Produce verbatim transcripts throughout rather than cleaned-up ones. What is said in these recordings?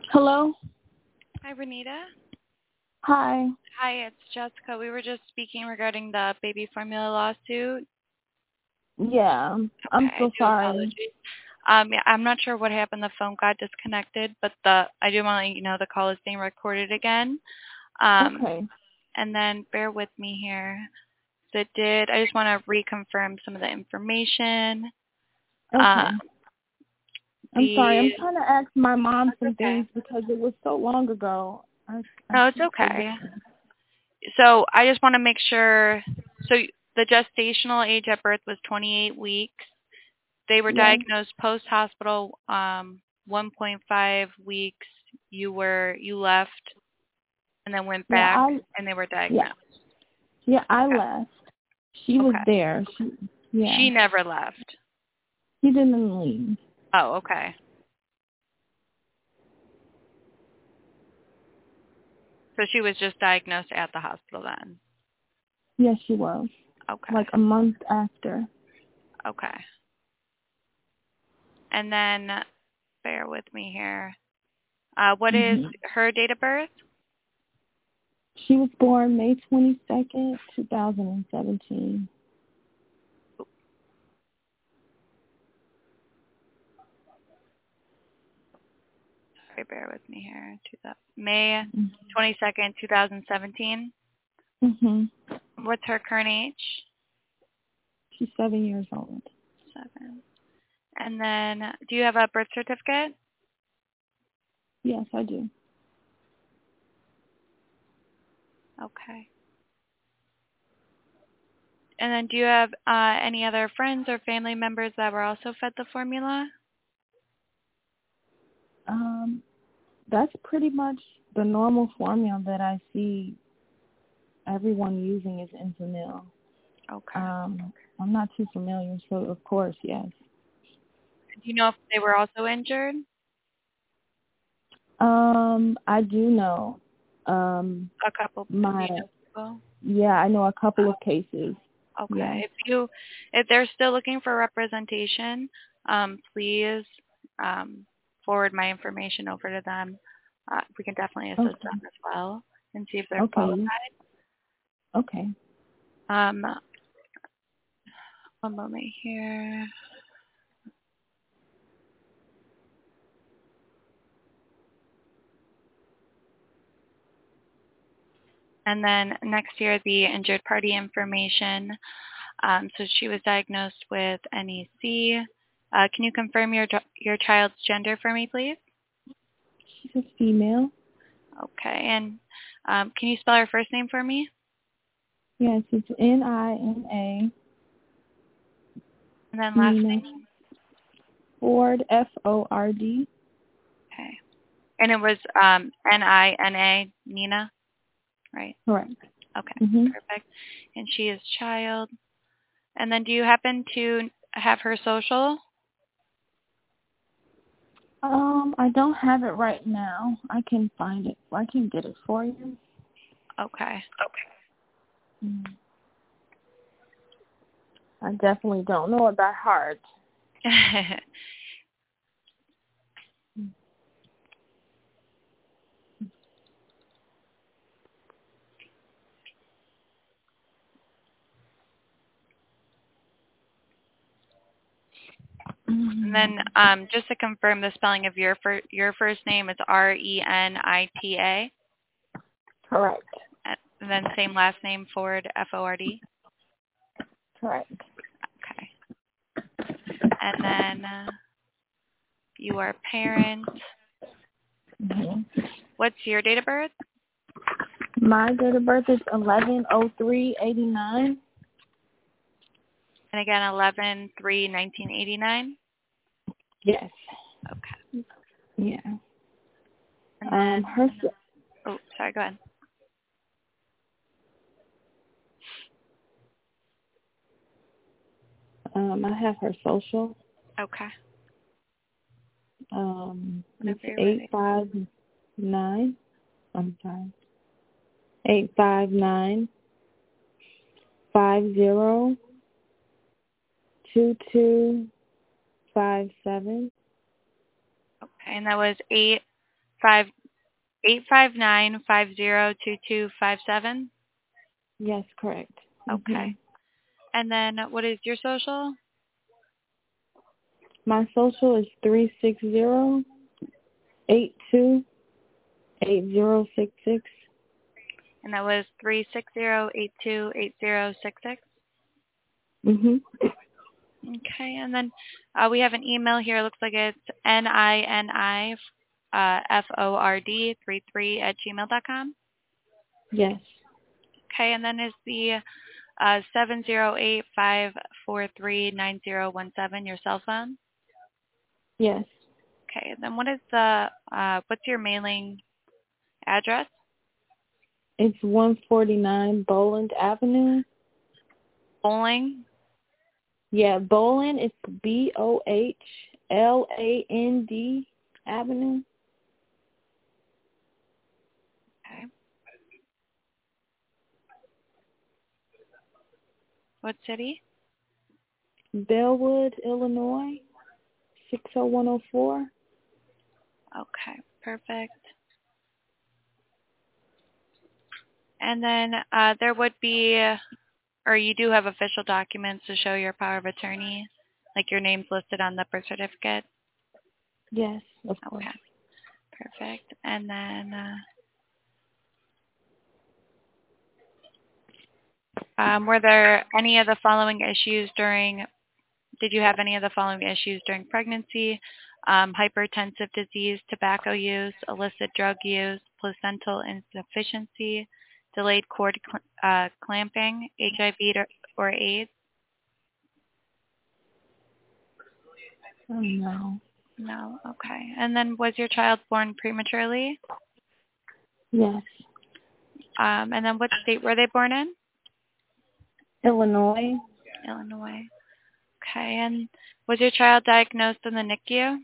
Hello? Hi, Renita. Hi. Hi, it's Jessica. We were just speaking regarding the baby formula lawsuit. Yeah. I'm Okay, I so do sorry. apologize. Um, yeah, I'm not sure what happened. The phone got disconnected, but the I do want to let you know the call is being recorded again. Um, Okay. and then bear with me here. So it did. I just want to reconfirm some of the information. Okay. Uh, I'm sorry. the I'm trying to ask my mom That's some okay. things because it was so long ago. I I No, it's keep okay. forgetting. So I just want to make sure. So the gestational age at birth was twenty-eight weeks. They were Yes. diagnosed post-hospital, um, one point five weeks. You were you left and then went Yeah, back, I and they were yeah. diagnosed. Yeah, I Okay. left. She was Okay. there. She yeah. She never left. She didn't leave. Oh, okay. So she was just diagnosed at the hospital then. Yes, she was. Okay. Like a month after. Okay. And then bear with me here. Uh, what is Mhm. her date of birth? She was born May twenty-second, two thousand seventeen. Sorry, bear with me here. Two thou- May Mhm. twenty-second, two thousand seventeen. Mhm. What's her current age? She's seven years old. Seven. And then, do you have a birth certificate? Yes, I do. Okay. And then, do you have uh, any other friends or family members that were also fed the formula? Um, that's pretty much the normal formula that I see everyone using is Infamil. Okay. Um, I'm not too familiar, so of course, yes. Do you know if they were also injured? Um, I do know. Um, A couple. Do my you know people? yeah, I know a couple of cases. Okay. Yes. If you, if they're still looking for representation, um, please um, forward my information over to them. Uh, we can definitely assist Okay. them as well and see if they're Okay. qualified. Okay. Um, one moment here. And then next year, the injured party information. Um, so she was diagnosed with N E C. Uh, can you confirm your your child's gender for me, please? She's a female. Okay. And um, can you spell her first name for me? Yes, it's N I N A. And then last Nina name? Ford, F O R D. Okay. And it was um, N I N A, Nina, right? Correct. Okay. Mhm. Perfect. And she is child. And then do you happen to have her social? Um, I don't have it right now. I can find it. I can get it for you. Okay. Mm. I definitely don't know it by heart. And then um, just to confirm the spelling of your fir- your first name is R E N I T A. Correct. And then same last name, Ford, F O R D. Correct. Okay. And then uh, you are a parent. Mm-hmm. What's your date of birth? My date of birth is eleven oh three eighty nine. And again, eleven three nineteen eighty-nine. Yes. Okay. Yeah. And Um, then, her. oh, sorry, go ahead. Um, I have her social. Okay. Um, it's Whenever you're eight ready. five nine. I'm sorry. Eight five nine five zero two two five seven. Okay. And that was eight five eight five nine five zero two two five seven. Yes, correct. Okay. Mm-hmm. And then what is your social? My social is three six zero eight two eight zero six six. And that was three six zero eight two eight zero six six. Mhm. Okay, and then uh, we have an email here. It looks like it's N I N I uh, F O R D three three at gmail dot com. Yes. Okay, and then is the uh, seven zero eight five four three nine zero one seven your cell phone? Yes. Okay, and then what is the, uh, what's your mailing address? It's one forty-nine Boland Avenue. Bowling? Yeah, Boland. It's B O H L A N D Avenue. Okay. What city? Bellwood, Illinois, six oh one oh four. Okay, perfect. And then uh, there would be, or you do have official documents to show your power of attorney, like your name's listed on the birth certificate? Yes, of course. Okay, perfect. And then, uh, um, were there any of the following issues during, did you have any of the following issues during pregnancy? Um, hypertensive disease, tobacco use, illicit drug use, placental insufficiency, delayed cord cl- uh, clamping, H I V or, or AIDS? Oh, no. No, okay. And then was your child born prematurely? Yes. Um, and then what state were they born in? Illinois. Illinois. Okay, and was your child diagnosed in the N I C U?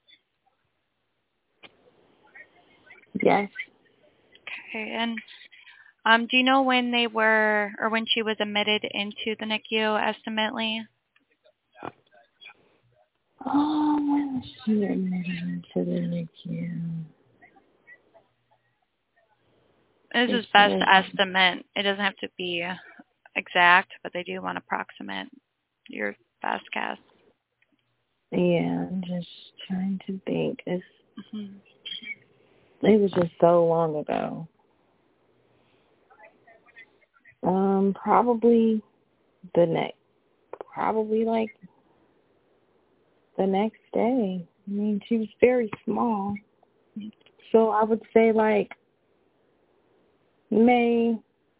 Yes. Okay, and um, do you know when they were, or when she was admitted into the N I C U, estimately? Oh, when was she admitted into the N I C U? This is It's best really- estimate. It doesn't have to be exact, but they do want approximate your best guess. Yeah, I'm just trying to think. It's, Mm-hmm. it was just so long ago. Um, probably the next, probably like the next day. I mean, she was very small. So I would say like May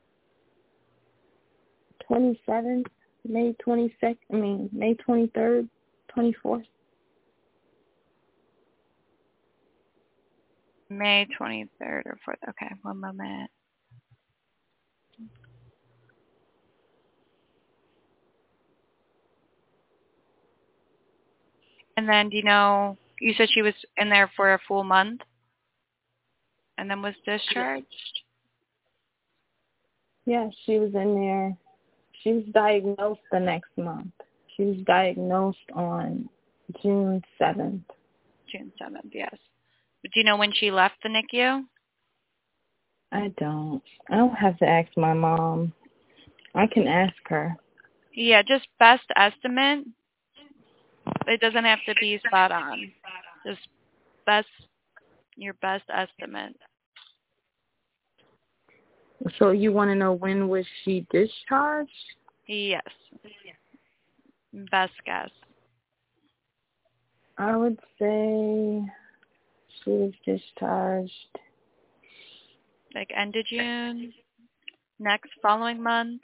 twenty-seventh, May twenty-second, I mean, May twenty-third, twenty-fourth. May twenty-third or fourth. Okay, one moment. And then do you know, you said she was in there for a full month and then was discharged? Yeah, she was in there. She was diagnosed the next month. She was diagnosed on June seventh. June seventh, yes. But do you know when she left the N I C U? I don't. I'll have to ask my mom. I can ask her. Yeah, just best estimate. It doesn't have to be spot on. Just best, your best estimate. So you want to know when was she discharged? Yes. Best guess. I would say she was discharged Like end of June, next following month.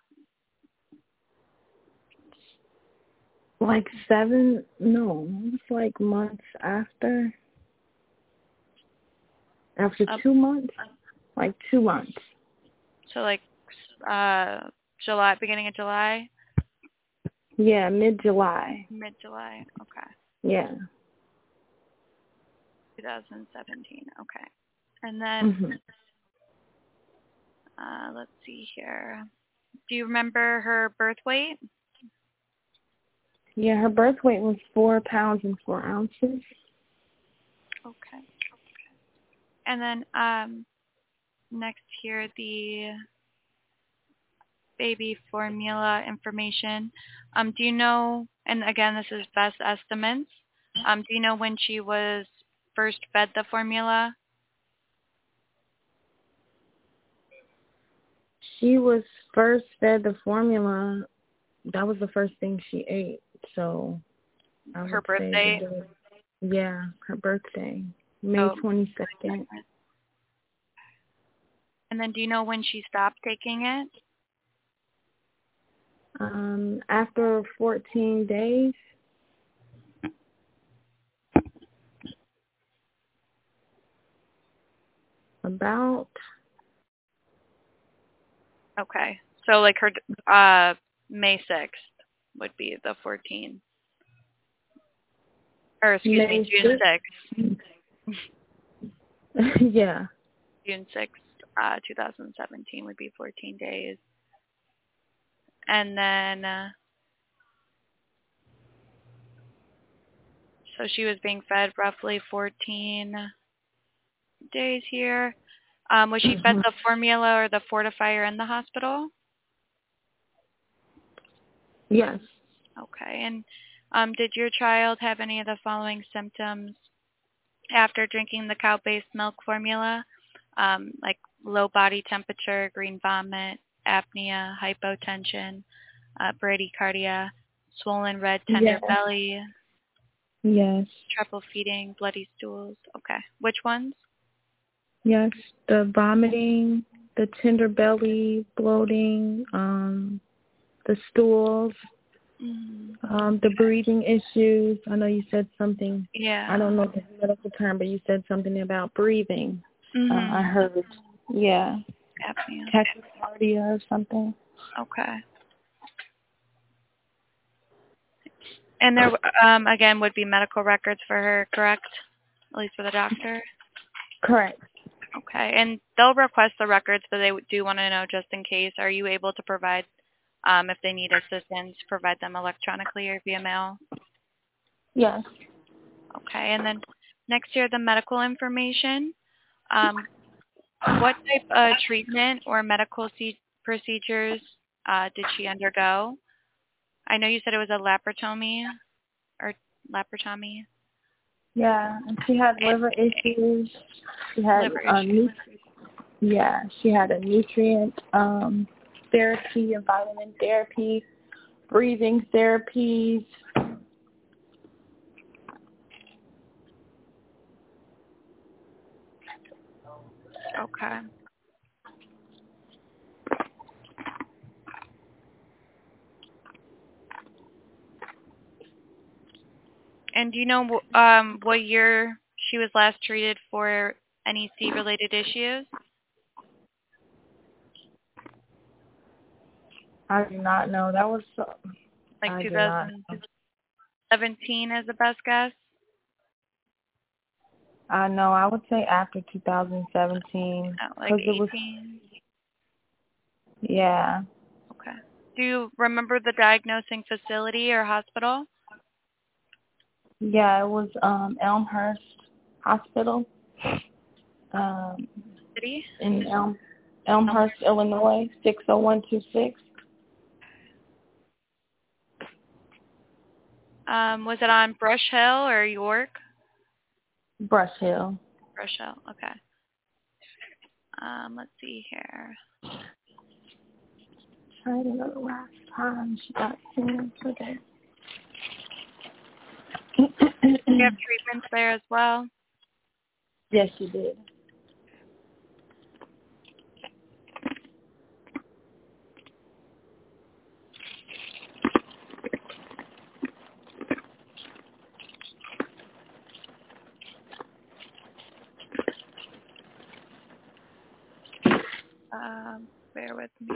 like seven, no, it was like months after. After Um, two months? Like two months. So like uh, July, beginning of July? Yeah, mid-July. Mid-July, okay. Yeah. twenty seventeen, okay. And then, hmm uh, let's see here. Do you remember her birth weight? Yeah, her birth weight was four pounds and four ounces. Okay. And then um, next here, the baby formula information. Um, do you know, and again, this is best estimates, um, do you know when she was first fed the formula? She was first fed the formula. That was the first thing she ate. So I Her would say birthday? the day, yeah, her birthday, May So, twenty-second. and then do you know when she stopped taking it? Um, after fourteen days. About. Okay. So like her uh, May sixth would be the fourteen. Or excuse May me, June sixth. Yeah. June sixth, uh, two thousand seventeen would be fourteen days. And then, uh, so she was being fed roughly fourteen days here. Um, was she fed Mhm. the formula or the fortifier in the hospital? Yes. Okay. And um, did your child have any of the following symptoms after drinking the cow-based milk formula? Um, like low body temperature, green vomit, apnea, hypotension, uh, bradycardia, swollen red tender Yes. belly, Yes. trouble feeding, bloody stools. Okay. Which ones? Yes. The vomiting, the tender belly, bloating, um, the stools, Mm, um, the breathing issues. I know you said something. yeah. I don't know the medical term, but you said something about breathing. Mm-hmm. Uh, I heard. Yeah. Apnea. Tachycardia or something. Okay. And there, um, again, would be medical records for her, correct? At least for the doctor? Correct. Okay. And they'll request the records, but they do want to know just in case. Are you able to provide, um, if they need assistance, provide them electronically or via mail? Yes. Okay. And then next year, the medical information. Um, what type of treatment or medical c- procedures uh, did she undergo? I know you said it was a laparotomy or laparotomy. Yeah, and she had liver issues. She had Liver a issues. nutri- yeah, she had a nutrient um, therapy, and vitamin therapy, breathing therapies. Okay. And do you know um, what year she was last treated for N E C-related issues? I do not know. That was uh, Like I do not twenty know. seventeen is the best guess? I know. I would say after two thousand seventeen, Oh, like because it was eighteen? yeah. Okay. Do you remember the diagnosing facility or hospital? Yeah, it was um, Elmhurst Hospital um, City? in Elm, Elmhurst, Illinois, six oh one two six. Um, was it on Brush Hill or York? Brush Hill. Brush Hill, okay. Um, let's see here. Tried it the last time she got seen today. Do you have treatments there as well? Yes, she did. Um, bear with me.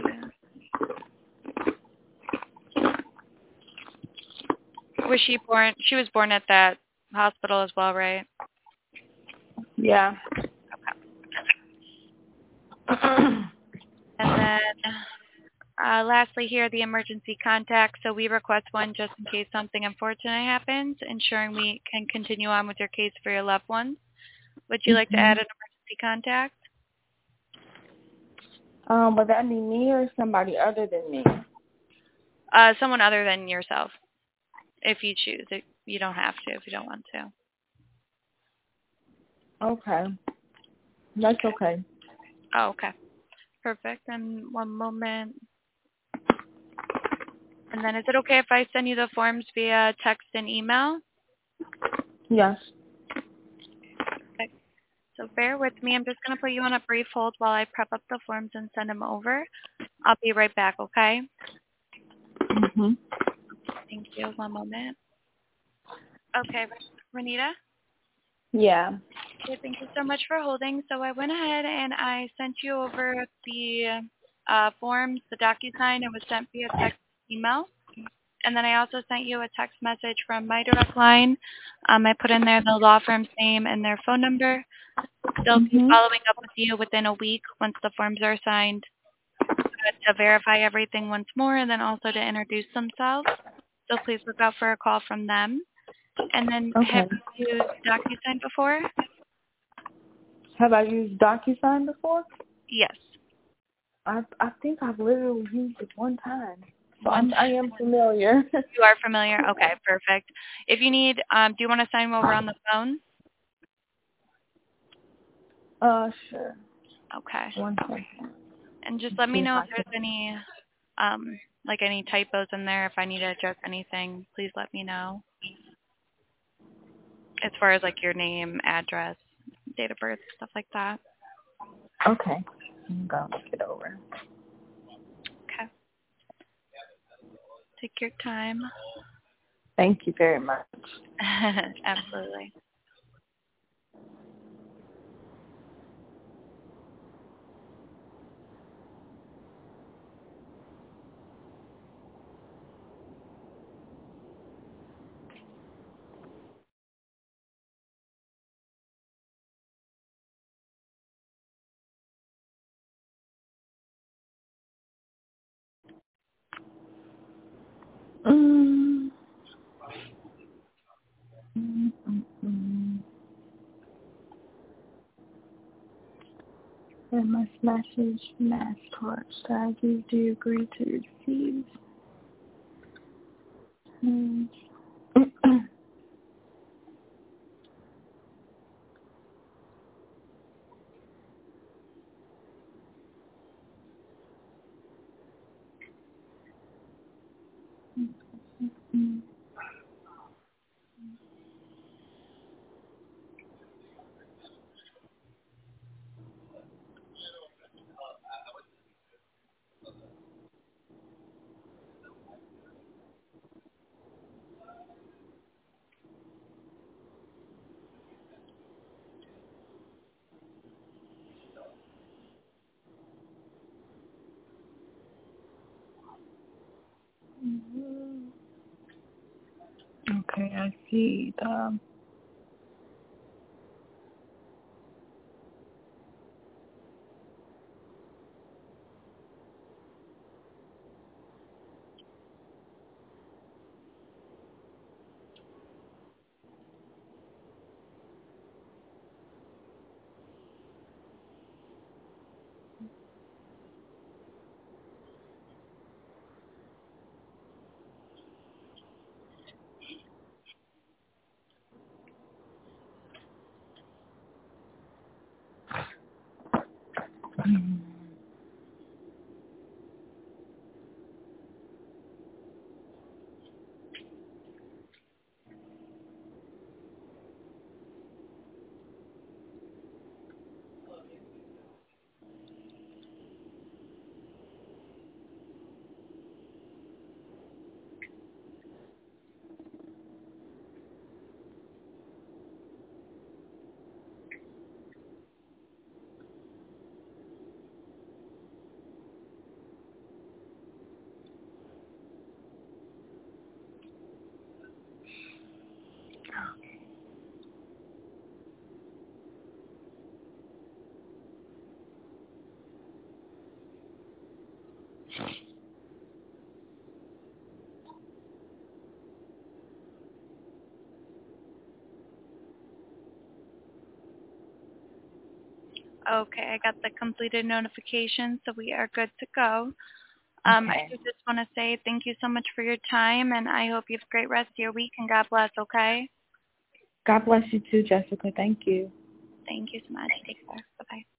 Was she born? She was born at that hospital as well, right? Yeah. And then, uh, lastly, here the emergency contact. So we request one just in case something unfortunate happens, ensuring we can continue on with your case for your loved ones. Would you like to add an emergency emergency contact? Um, would that be me or somebody other than me? Uh, someone other than yourself, if you choose. It, you don't have to if you don't want to. Okay. That's okay. Oh, okay. Perfect. And one moment. And then is it okay if I send you the forms via text and email? Yes. Okay. So bear with me. I'm just going to put you on a brief hold while I prep up the forms and send them over. I'll be right back, okay? Mm-hmm. Thank you. One moment. Okay, Renita? Yeah. Okay, thank you so much for holding. So I went ahead and I sent you over the uh, forms, the DocuSign. It was sent via text email. And then I also sent you a text message from my direct line. Um, I put in there the law firm's name and their phone number. They'll be Mm-hmm. following up with you within a week once the forms are signed uh, to verify everything once more and then also to introduce themselves. So please look out for a call from them. And then have Okay. you used DocuSign before? Have I used DocuSign before? Yes. I I think I've literally used it one time. So One I'm, I am familiar. You are familiar? Okay, perfect. If you need, um, do you want to sign over on the phone? uh, sure. Okay. One second. And just let See me if know I if there's can. any, um, like any typos in there. If I need to adjust anything, please let me know. As far as like your name, address, date of birth, stuff like that. Okay. I'm going to look it over. Okay. Take your time. Thank you very much. Absolutely. Mm. Mm, mm, mm. And my message, mass torch. Strategies. Do you agree to receive? Mm. Mm. Mhm. Okay, I see the. Okay, I got the completed notification, so we are good to go. Um, I Okay. do just want to say thank you so much for your time, and I hope you have a great rest of your week, and God bless, okay? God bless you too, Jessica. Thank you. Thank you so much. Take care. Bye-bye.